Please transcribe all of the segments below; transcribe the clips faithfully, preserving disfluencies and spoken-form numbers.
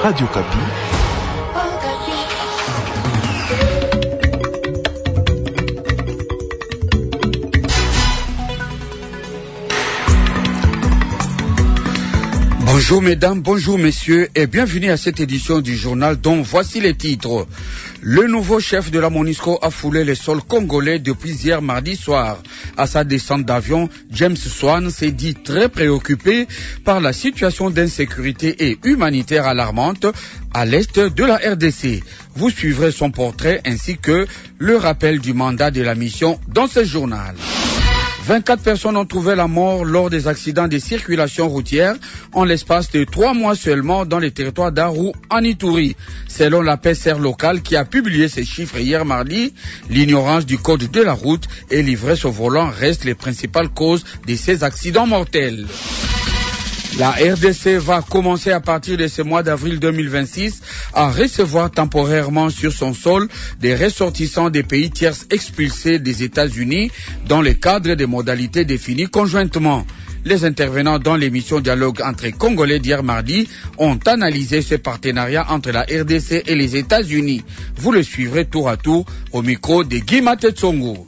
Radio Kapi. Bonjour mesdames, bonjour messieurs et bienvenue à cette édition du journal dont voici les titres. Le nouveau chef de la MONUSCO a foulé les sols congolais depuis hier mardi soir. À sa descente d'avion, James Swan s'est dit très préoccupé par la situation d'insécurité et humanitaire alarmante à l'est de la R D C. Vous suivrez son portrait ainsi que le rappel du mandat de la mission dans ce journal. vingt-quatre personnes ont trouvé la mort lors des accidents de circulation routière en l'espace de trois mois seulement dans les territoires d'Aru en Ituri. Selon la P S R locale qui a publié ces chiffres hier mardi, l'ignorance du code de la route et l'ivresse au volant restent les principales causes de ces accidents mortels. La R D C va commencer à partir de ce mois d'avril deux mille vingt-six à recevoir temporairement sur son sol des ressortissants des pays tiers expulsés des États-Unis dans le cadre des modalités définies conjointement. Les intervenants dans l'émission Dialogue entre Congolais d'hier mardi ont analysé ce partenariat entre la R D C et les États-Unis. Vous le suivrez tour à tour au micro de Guy Matetsongo.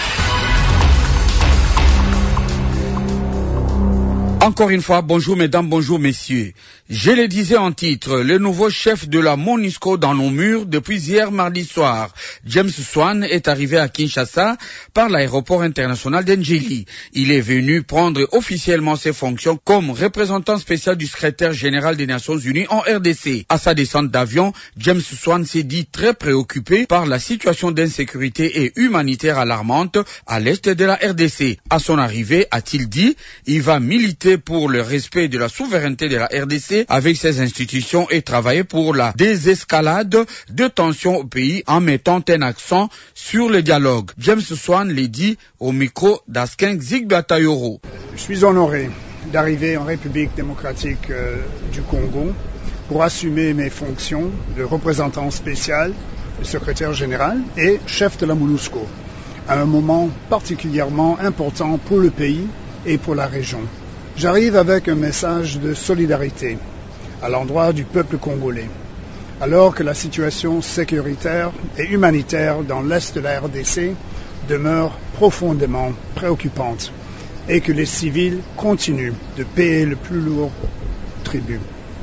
Encore une fois, bonjour mesdames, bonjour messieurs. Je le disais en titre, le nouveau chef de la MONUSCO dans nos murs depuis hier mardi soir. James Swan est arrivé à Kinshasa par l'aéroport international d'Ndjili. Il est venu prendre officiellement ses fonctions comme représentant spécial du secrétaire général des Nations Unies en R D C. À sa descente d'avion, James Swan s'est dit très préoccupé par la situation d'insécurité et humanitaire alarmante à l'est de la R D C. À son arrivée, a-t-il dit, il va militer pour le respect de la souveraineté de la R D C avec ses institutions et travailler pour la désescalade de tensions au pays en mettant un accent sur le dialogue. James Swan l'a dit au micro d'Askin Zigbatayoro. Je suis honoré d'arriver en République démocratique euh, du Congo pour assumer mes fonctions de représentant spécial, de secrétaire général et chef de la MONUSCO à un moment particulièrement important pour le pays et pour la région. J'arrive avec un message de solidarité à l'endroit du peuple congolais, alors que la situation sécuritaire et humanitaire dans l'est de la R D C demeure profondément préoccupante et que les civils continuent de payer le plus lourd tribut.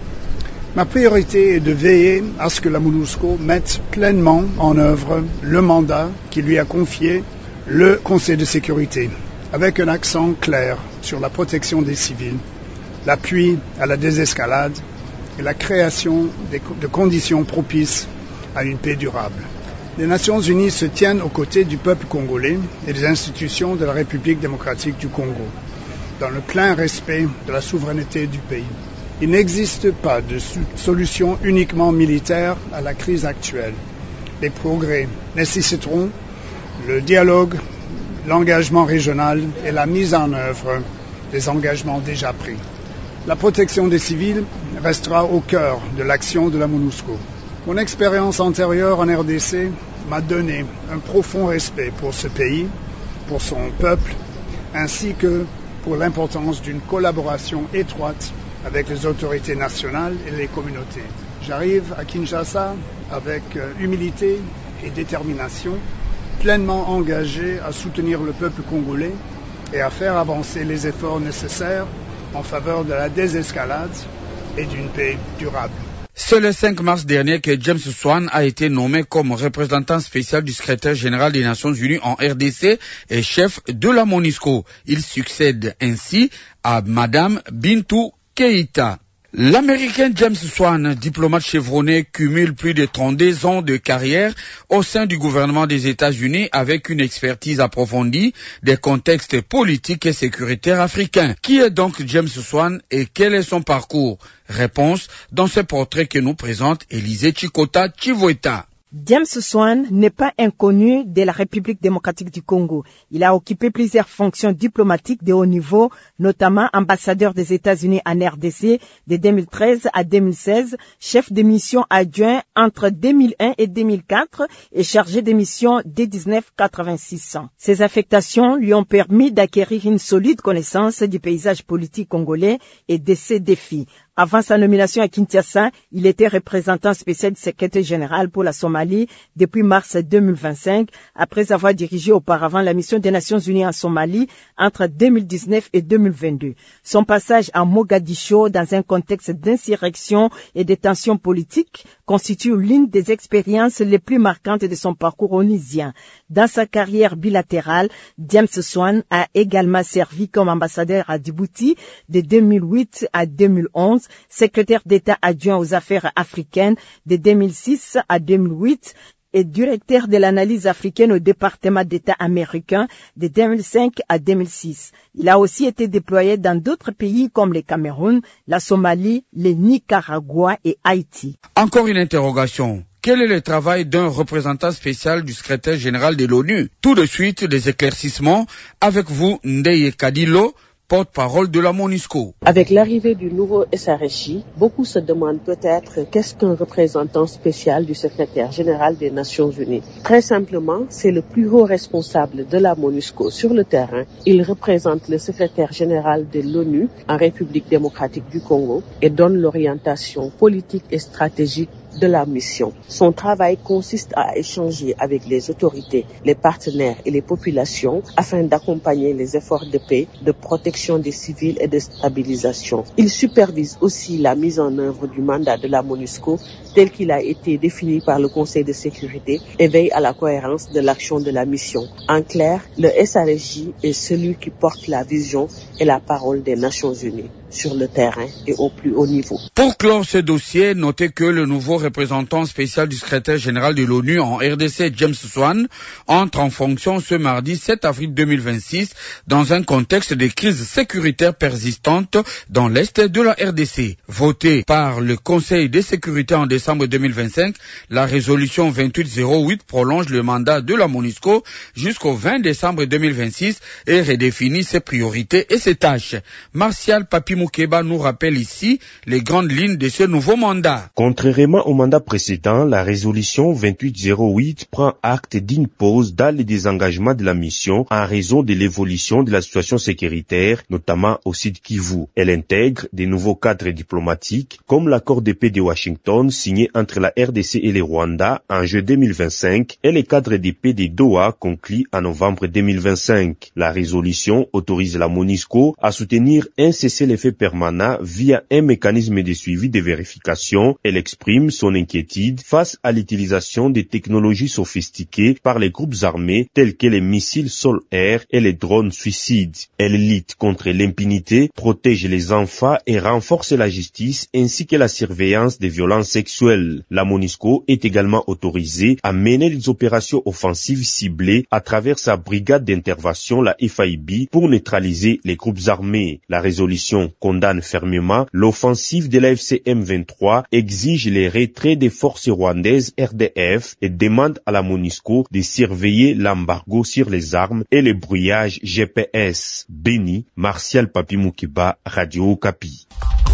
Ma priorité est de veiller à ce que la MONUSCO mette pleinement en œuvre le mandat qui lui a confié le Conseil de sécurité, avec un accent clair sur la protection des civils, l'appui à la désescalade et la création de conditions propices à une paix durable. Les Nations Unies se tiennent aux côtés du peuple congolais et des institutions de la République démocratique du Congo, dans le plein respect de la souveraineté du pays. Il n'existe pas de solution uniquement militaire à la crise actuelle. Les progrès nécessiteront le dialogue, l'engagement régional et la mise en œuvre des engagements déjà pris. La protection des civils restera au cœur de l'action de la MONUSCO. Mon expérience antérieure en R D C m'a donné un profond respect pour ce pays, pour son peuple, ainsi que pour l'importance d'une collaboration étroite avec les autorités nationales et les communautés. J'arrive à Kinshasa avec humilité et détermination, pleinement engagé à soutenir le peuple congolais et à faire avancer les efforts nécessaires en faveur de la désescalade et d'une paix durable. C'est le cinq mars dernier que James Swan a été nommé comme représentant spécial du secrétaire général des Nations Unies en R D C et chef de la MONUSCO. Il succède ainsi à Madame Bintou Keïta. L'Américain James Swan, diplomate chevronné, cumule plus de trente-deux ans de carrière au sein du gouvernement des États-Unis avec une expertise approfondie des contextes politiques et sécuritaires africains. Qui est donc James Swan et quel est son parcours? Réponse dans ce portrait que nous présente Élisée Chikota Chivoeta. James Swan n'est pas inconnu de la République démocratique du Congo. Il a occupé plusieurs fonctions diplomatiques de haut niveau, notamment ambassadeur des États-Unis en R D C de deux mille treize à deux mille seize, chef de mission adjoint entre deux mille un et deux mille quatre et chargé de mission dès dix-neuf quatre-vingt-six. Ces affectations lui ont permis d'acquérir une solide connaissance du paysage politique congolais et de ses défis. Avant sa nomination à Kinshasa, il était représentant spécial du secrétaire général pour la Somalie depuis mars deux mille vingt-cinq, après avoir dirigé auparavant la mission des Nations Unies en Somalie entre deux mille dix-neuf et deux mille vingt-deux. Son passage à Mogadiscio dans un contexte d'insurrection et de tensions politiques constitue l'une des expériences les plus marquantes de son parcours onusien. Dans sa carrière bilatérale, James Swan a également servi comme ambassadeur à Djibouti de deux mille huit à deux mille onze, secrétaire d'État adjoint aux affaires africaines de deux mille six à deux mille huit et directeur de l'analyse africaine au département d'État américain de deux mille cinq à deux mille six. Il a aussi été déployé dans d'autres pays comme le Cameroun, la Somalie, le Nicaragua et Haïti. Encore une interrogation. Quel est le travail d'un représentant spécial du secrétaire général de l'ONU? Tout de suite, des éclaircissements avec vous, Ndeye Kadilo, porte-parole de la MONUSCO. Avec l'arrivée du nouveau S R H I, beaucoup se demandent peut-être qu'est-ce qu'un représentant spécial du secrétaire général des Nations Unies. Très simplement, c'est le plus haut responsable de la MONUSCO sur le terrain. Il représente le secrétaire général de l'ONU en République démocratique du Congo et donne l'orientation politique et stratégique de la mission. Son travail consiste à échanger avec les autorités, les partenaires et les populations afin d'accompagner les efforts de paix, de protection des civils et de stabilisation. Il supervise aussi la mise en œuvre du mandat de la MONUSCO tel qu'il a été défini par le Conseil de sécurité et veille à la cohérence de l'action de la mission. En clair, le S R H I est celui qui porte la vision et la parole des Nations Unies sur le terrain et au plus haut niveau. Pour clore ce dossier, notez que le nouveau représentant spécial du secrétaire général de l'ONU en R D C, James Swan, entre en fonction ce mardi sept avril deux mille vingt-six dans un contexte de crise sécuritaire persistante dans l'est de la R D C. Votée par le Conseil de sécurité en décembre deux mille vingt-cinq, la résolution vingt-huit zéro huit prolonge le mandat de la MONUSCO jusqu'au vingt décembre deux mille vingt-six et redéfinit ses priorités et ses tâches. Martial Papi Moukeba nous rappelle ici les grandes lignes de ce nouveau mandat. Contrairement au mandat précédent, la résolution vingt-huit zéro huit prend acte d'une pause dans le désengagement de la mission en raison de l'évolution de la situation sécuritaire, notamment au Sud Kivu. Elle intègre des nouveaux cadres diplomatiques, comme l'accord de paix de Washington signé entre la R D C et le Rwanda en juin deux mille vingt-cinq et le cadre de paix de Doha conclu en novembre deux mille vingt-cinq. La résolution autorise la MONUSCO à soutenir un cessez-le-feu permanent via un mécanisme de suivi de vérification. Elle exprime son inquiétude face à l'utilisation des technologies sophistiquées par les groupes armés tels que les missiles sol-air et les drones suicides. Elle lutte contre l'impunité, protège les enfants et renforce la justice ainsi que la surveillance des violences sexuelles. La MONUSCO est également autorisée à mener des opérations offensives ciblées à travers sa brigade d'intervention, la F I B, pour neutraliser les groupes armés. La résolution condamne fermement l'offensive de la F C M vingt-trois, exige les retraits des forces rwandaises R D F et demande à la MONUSCO de surveiller l'embargo sur les armes et le brouillage G P S. Béni, Martial Papi Moukeba, Radio Okapi.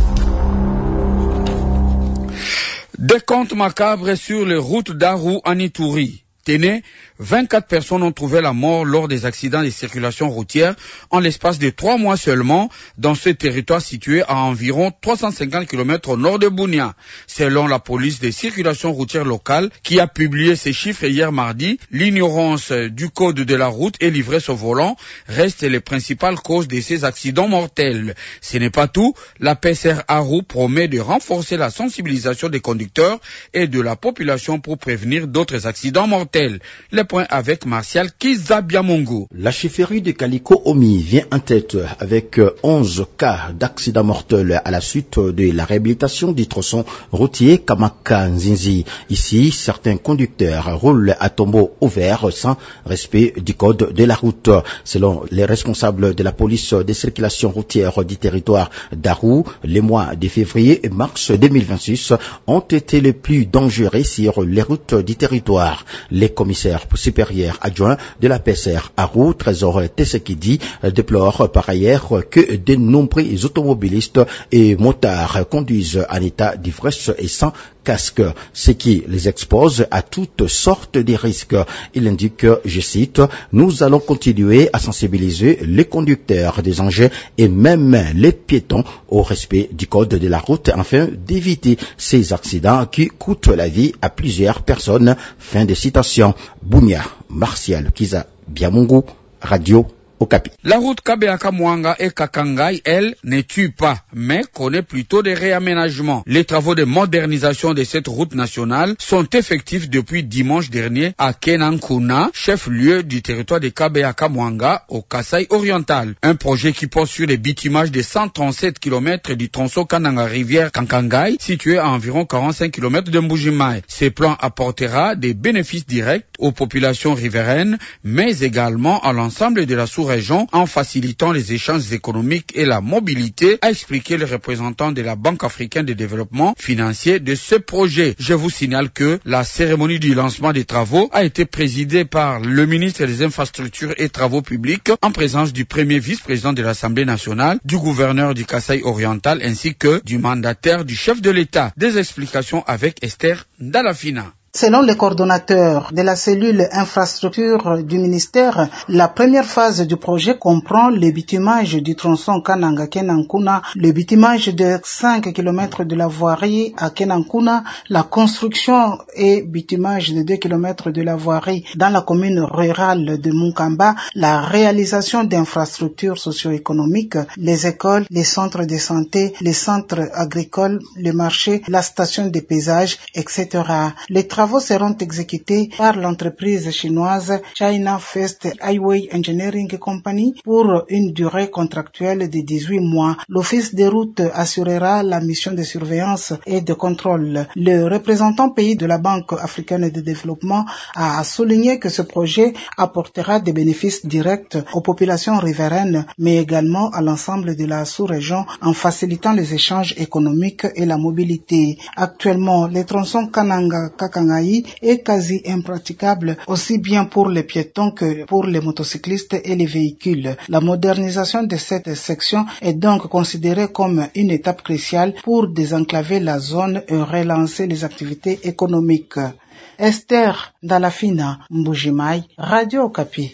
Des comptes macabres sur les routes d'Aru en Ituri. Tenez, vingt-quatre personnes ont trouvé la mort lors des accidents de circulation routière en l'espace de trois mois seulement dans ce territoire situé à environ trois cent cinquante kilomètres au nord de Bunia. Selon la police des circulations routières locales qui a publié ces chiffres hier mardi, l'ignorance du code de la route et l'ivresse au volant restent les principales causes de ces accidents mortels. Ce n'est pas tout, la P S R Aru promet de renforcer la sensibilisation des conducteurs et de la population pour prévenir d'autres accidents mortels. Les points avec Martial Kizabiamongo. La chefferie de Calico Omi vient en tête avec onze cas d'accidents mortels à la suite de la réhabilitation du tronçon routier Kamaka-Nzinzi. Ici, certains conducteurs roulent à tombeau ouvert sans respect du code de la route. Selon les responsables de la police des circulations routières du territoire d'Aru, les mois de février et mars deux mille vingt-six ont été les plus dangereux sur les routes du territoire. Les commissaires supérieur adjoint de la P S R Arou, Trésor Tessekidi, déplore par ailleurs que de nombreux automobilistes et motards conduisent en état d'ivresse et sans casque, ce qui les expose à toutes sortes de risques. Il indique, je cite, « Nous allons continuer à sensibiliser les conducteurs des engins et même les piétons au respect du code de la route afin d'éviter ces accidents qui coûtent la vie à plusieurs personnes. » Fin de citation. Bounia, Martial Kiza Biamungu, Radio Okapi. La route Kabeaka-Mwanga et Kakangai, elle, ne tue pas, mais connaît plutôt des réaménagements. Les travaux de modernisation de cette route nationale sont effectifs depuis dimanche dernier à Kenankuna, chef-lieu du territoire de Kabeaka-Mwanga au Kasaï oriental. Un projet qui porte sur les bitumages de cent trente-sept kilomètres du tronçon Kananga-Rivière Kankangai, situé à environ quarante-cinq kilomètres de Mbujimaï. Ce plan apportera des bénéfices directs aux populations riveraines, mais également à l'ensemble de la sous-région en facilitant les échanges économiques et la mobilité, a expliqué le représentant de la Banque africaine de développement financier de ce projet. Je vous signale que la cérémonie du lancement des travaux a été présidée par le ministre des Infrastructures et Travaux publics en présence du premier vice-président de l'Assemblée nationale, du gouverneur du Kasaï oriental ainsi que du mandataire du chef de l'État. Des explications avec Esther Dalafina. Selon le coordonnateur de la cellule infrastructure du ministère, la première phase du projet comprend le bitumage du tronçon Kananga-Kenankuna, le bitumage de cinq kilomètres de la voirie à Kenankuna, la construction et bitumage de deux kilomètres de la voirie dans la commune rurale de Munkamba, la réalisation d'infrastructures socio-économiques, les écoles, les centres de santé, les centres agricoles, le marché, la station de paysage, et cetera. Les travaux seront exécutés par l'entreprise chinoise China First Highway Engineering Company pour une durée contractuelle de dix-huit mois. L'Office des routes assurera la mission de surveillance et de contrôle. Le représentant pays de la Banque africaine de développement a souligné que ce projet apportera des bénéfices directs aux populations riveraines, mais également à l'ensemble de la sous-région en facilitant les échanges économiques et la mobilité. Actuellement, les tronçons Kananga-Kakangai est quasi impraticable aussi bien pour les piétons que pour les motocyclistes et les véhicules. La modernisation de cette section est donc considérée comme une étape cruciale pour désenclaver la zone et relancer les activités économiques. Esther Dalafina, Mbujimaï, Radio Okapi.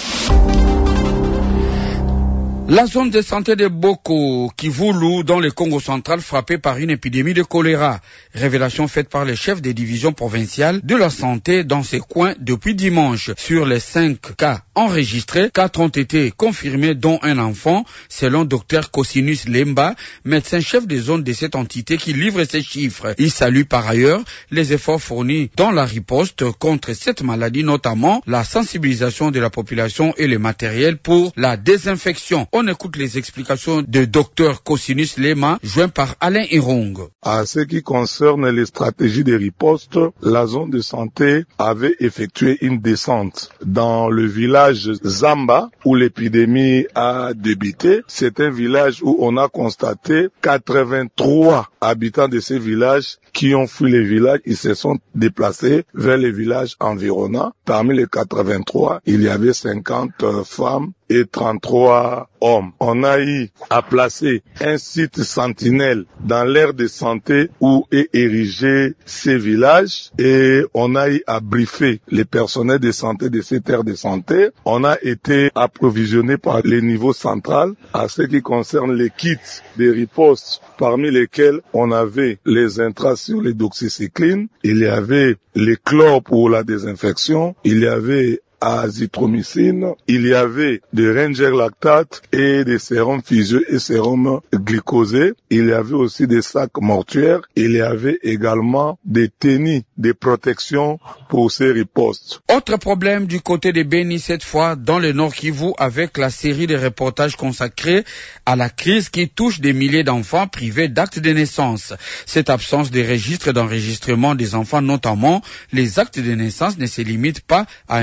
La zone de santé de Boko, Kivoulou, dans le Congo central, frappée par une épidémie de choléra. Révélation faite par les chefs des divisions provinciales de la santé dans ces coins depuis dimanche. Sur les cinq cas enregistrés, quatre ont été confirmés, dont un enfant, selon docteur Cosinus Lemba, médecin-chef des zones de cette entité qui livre ces chiffres. Il salue par ailleurs les efforts fournis dans la riposte contre cette maladie, notamment la sensibilisation de la population et le matériel pour la désinfection. On écoute les explications de docteur Cosinus Lema, joint par Alain Irong. À ce qui concerne les stratégies de riposte, la zone de santé avait effectué une descente dans le village Zamba, où l'épidémie a débuté. C'est un village où on a constaté quatre-vingt-trois habitants de ces villages qui ont fui les villages. Ils se sont déplacés vers les villages environnants. Parmi les quatre-vingt-trois, il y avait cinquante femmes et trente-trois hommes. On a eu à placer un site sentinelle dans l'aire de santé où est érigé ces villages et on a eu à briefer les personnels de santé de cette aire de santé. On a été approvisionné par les niveaux central à ce qui concerne les kits de riposte, parmi lesquels on avait les intras sur les doxycycline, il y avait les chlores pour la désinfection, il y avait azithromycine, il y avait des Ranger lactate et des sérums physio et sérums glycosés. Il y avait aussi des sacs mortuaires. Il y avait également des tenues de protection pour ces ripostes. Autre problème du côté de Beni, cette fois dans le Nord Kivu, avec la série de reportages consacrés à la crise qui touche des milliers d'enfants privés d'actes de naissance. Cette absence de registres d'enregistrement des enfants, notamment les actes de naissance, ne se limite pas à un simple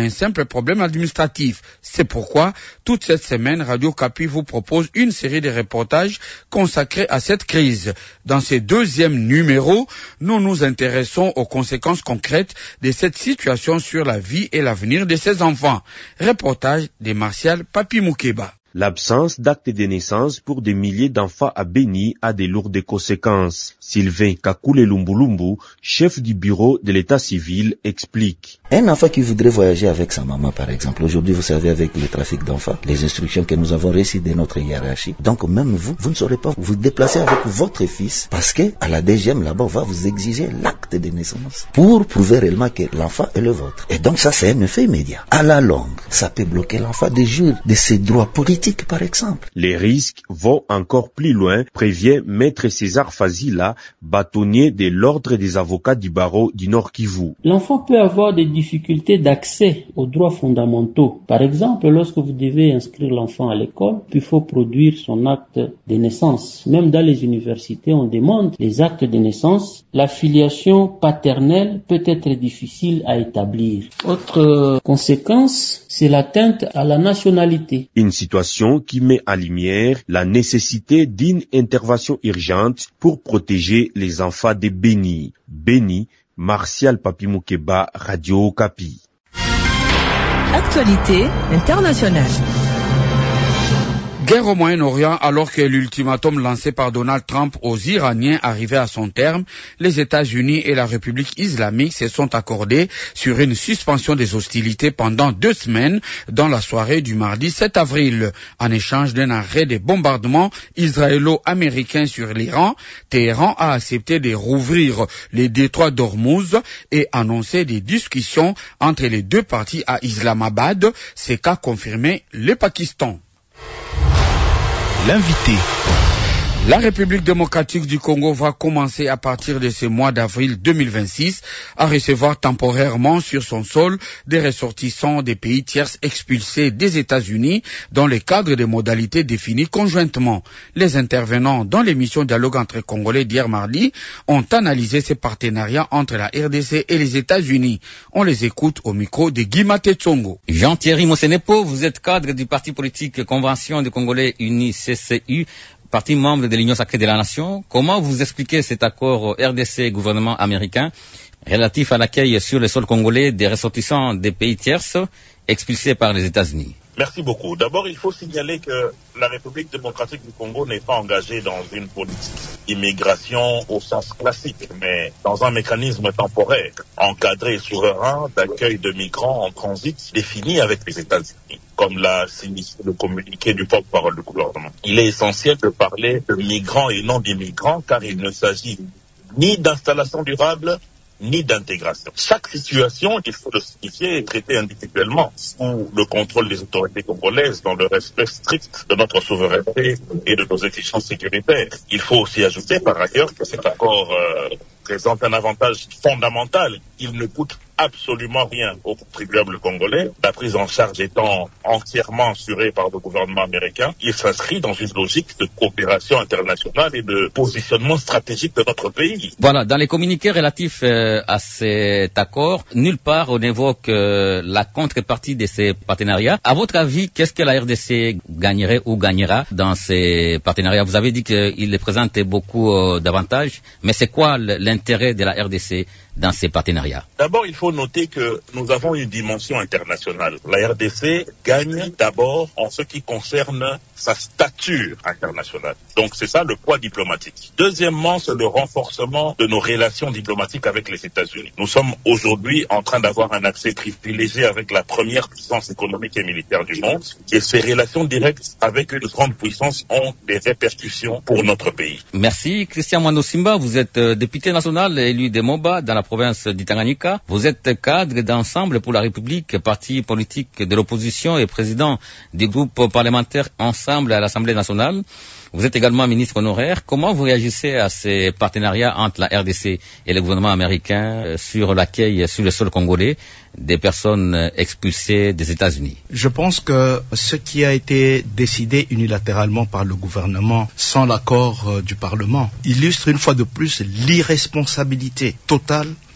simples problèmes administratifs. C'est pourquoi, toute cette semaine, Radio Kapi vous propose une série de reportages consacrés à cette crise. Dans ce deuxième numéro, nous nous intéressons aux conséquences concrètes de cette situation sur la vie et l'avenir de ces enfants. Reportage de Martial Papi Moukeba. L'absence d'acte de naissance pour des milliers d'enfants à Béni a des lourdes conséquences. Sylvain Kakule Lumbulumbu, chef du bureau de l'état civil, explique. Un enfant qui voudrait voyager avec sa maman, par exemple, aujourd'hui, vous savez, avec le trafic d'enfants, les instructions que nous avons reçues de notre hiérarchie. Donc, même vous, vous ne saurez pas vous déplacer avec votre fils parce que, à la D G M, là-bas, on va vous exiger l'acte de naissance pour prouver réellement que l'enfant est le vôtre. Et donc, ça, c'est un effet immédiat. À la longue, ça peut bloquer l'enfant des jours de ses droits politiques, par exemple. Les risques vont encore plus loin, prévient Maître César Fazila, bâtonnier de l'ordre des avocats du barreau du Nord Kivu. L'enfant peut avoir des difficultés d'accès aux droits fondamentaux. Par exemple, lorsque vous devez inscrire l'enfant à l'école, il faut produire son acte de naissance. Même dans les universités, on demande les actes de naissance. La filiation paternelle peut être difficile à établir. Autre conséquence, c'est l'atteinte à la nationalité. Une situation qui met en lumière la nécessité d'une intervention urgente pour protéger les enfants de Béni. Béni, Martial Papi Moukeba, Radio Okapi. Actualité internationale. Guerre au Moyen-Orient, alors que l'ultimatum lancé par Donald Trump aux Iraniens arrivait à son terme, les États-Unis et la République islamique se sont accordés sur une suspension des hostilités pendant deux semaines dans la soirée du mardi sept avril. En échange d'un arrêt des bombardements israélo-américains sur l'Iran, Téhéran a accepté de rouvrir les détroits d'Ormuz et annoncé des discussions entre les deux parties à Islamabad, ce qu'a confirmé le Pakistan. L'invité. La République démocratique du Congo va commencer à partir de ce mois d'avril deux mille vingt-six à recevoir temporairement sur son sol des ressortissants des pays tiers expulsés des États-Unis dans le cadre des modalités définies conjointement. Les intervenants dans l'émission Dialogue entre Congolais d'hier mardi ont analysé ces partenariats entre la R D C et les États-Unis. On les écoute au micro de Guy Matetsongo. Jean-Thierry Mosenepo, vous êtes cadre du parti politique Convention des Congolais Unis C C U, parti membre de l'Union sacrée de la Nation. Comment vous expliquez cet accord R D C gouvernement américain relatif à l'accueil sur le sol congolais des ressortissants des pays tiers expulsés par les États-Unis? Merci beaucoup. D'abord, il faut signaler que la République démocratique du Congo n'est pas engagée dans une politique d'immigration au sens classique, mais dans un mécanisme temporaire, encadré et souverain d'accueil de migrants en transit défini avec les États-Unis, comme l'a signifié le communiqué du porte-parole du gouvernement. Il est essentiel de parler de migrants et non d'immigrants, car il ne s'agit ni d'installation durable, ni d'intégration. Chaque situation, il faut le signifier, est traitée individuellement sous le contrôle des autorités congolaises dans le respect strict de notre souveraineté et de nos exigences sécuritaires. Il faut aussi ajouter par ailleurs que cet accord euh, présente un avantage fondamental. Il ne coûte absolument rien aux contribuables congolais. La prise en charge étant entièrement assurée par le gouvernement américain, il s'inscrit dans une logique de coopération internationale et de positionnement stratégique de notre pays. Voilà, dans les communiqués relatifs euh, à cet accord, nulle part on évoque euh, la contrepartie de ces partenariats. À votre avis, qu'est-ce que la R D C gagnerait ou gagnera dans ces partenariats? Vous avez dit qu'il présentait beaucoup euh, d'avantages, mais c'est quoi l'intérêt de la R D C dans ces partenariats? D'abord, il faut noter que nous avons une dimension internationale. La R D C gagne d'abord en ce qui concerne sa stature internationale. Donc c'est ça le poids diplomatique. Deuxièmement, c'est le renforcement de nos relations diplomatiques avec les États-Unis. Nous sommes aujourd'hui en train d'avoir un accès privilégié avec la première puissance économique et militaire du monde, et ces relations directes avec une grande puissance ont des répercussions pour notre pays. Merci. Christian Mwanosimba, vous êtes euh, député national élu de Moba dans la province d'Itanganyika. Vous êtes cadre d'Ensemble pour la République, parti politique de l'opposition et président du groupe parlementaire Ensemble à l'Assemblée nationale. Vous êtes également ministre honoraire. Comment vous réagissez à ces partenariats entre la R D C et le gouvernement américain sur l'accueil sur le sol congolais des personnes expulsées des États-Unis? Je pense que ce qui a été décidé unilatéralement par le gouvernement sans l'accord euh, du Parlement illustre une fois de plus l'irresponsabilité totale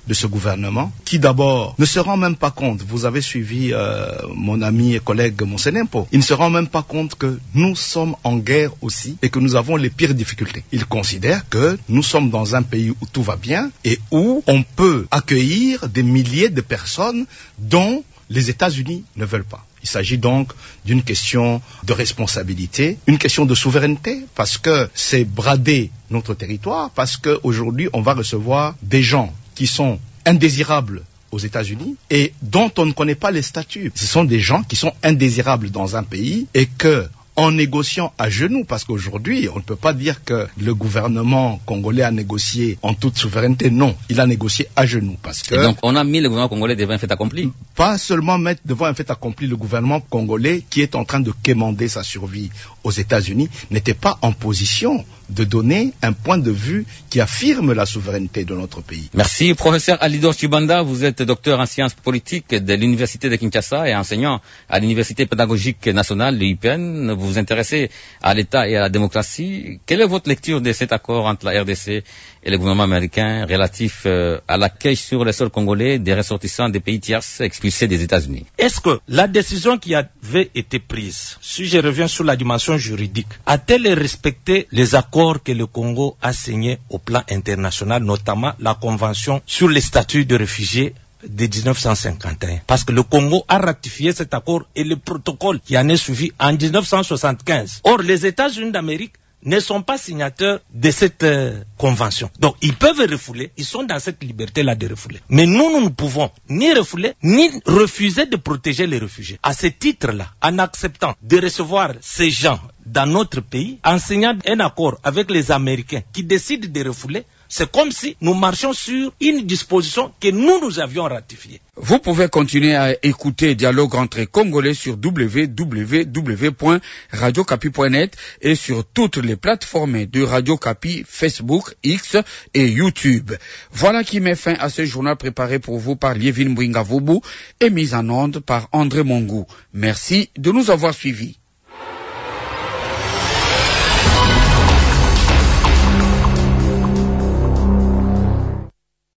de ce gouvernement, qui d'abord ne se rend même pas compte, vous avez suivi euh, mon ami et collègue Monsenempo, il ne se rend même pas compte que nous sommes en guerre aussi et que nous avons les pires difficultés. Il considère que nous sommes dans un pays où tout va bien et où on peut accueillir des milliers de personnes dont les États-Unis ne veulent pas. Il s'agit donc d'une question de responsabilité, une question de souveraineté, parce que c'est brader notre territoire, parce qu'aujourd'hui, on va recevoir des gens qui sont indésirables aux États-Unis et dont on ne connaît pas les statuts. Ce sont des gens qui sont indésirables dans un pays et que, en négociant à genoux, parce qu'aujourd'hui, on ne peut pas dire que le gouvernement congolais a négocié en toute souveraineté. Non, il a négocié à genoux. Parce que et donc, on a mis le gouvernement congolais devant un fait accompli. Pas seulement mettre devant un fait accompli le gouvernement congolais qui est en train de quémander sa survie aux États-Unis n'était pas en position de donner un point de vue qui affirme la souveraineté de notre pays. Merci, professeur Alidor Chibanda. Vous êtes docteur en sciences politiques de l'Université de Kinshasa et enseignant à l'Université pédagogique nationale, l'U P N. Vous vous intéressez à l'État et à la démocratie. Quelle est votre lecture de cet accord entre la R D C et le gouvernement américain relatif euh, à l'accueil sur le sol congolais des ressortissants des pays tiers expulsés des États-Unis? Est-ce que la décision qui avait été prise, si je reviens sur la dimension juridique, a-t-elle respecté les accords que le Congo a signés au plan international, notamment la Convention sur les statuts de réfugiés de dix-neuf cent cinquante et un, parce que le Congo a ratifié cet accord et le protocole qui en est suivi en dix-neuf cent soixante-quinze. Or, les États-Unis d'Amérique ne sont pas signataires de cette euh, convention. Donc, ils peuvent refouler, ils sont dans cette liberté-là de refouler. Mais nous, nous ne pouvons ni refouler, ni refuser de protéger les réfugiés. À ce titre-là, en acceptant de recevoir ces gens dans notre pays, en signant un accord avec les Américains qui décident de refouler, c'est comme si nous marchions sur une disposition que nous, nous avions ratifiée. Vous pouvez continuer à écouter Dialogue entre Congolais sur w w w point radio kapi point net et sur toutes les plateformes de Radio Kapi, Facebook, X et YouTube. Voilà qui met fin à ce journal préparé pour vous par Lievin Mbringa Voubou et mis en onde par André Mongou. Merci de nous avoir suivis.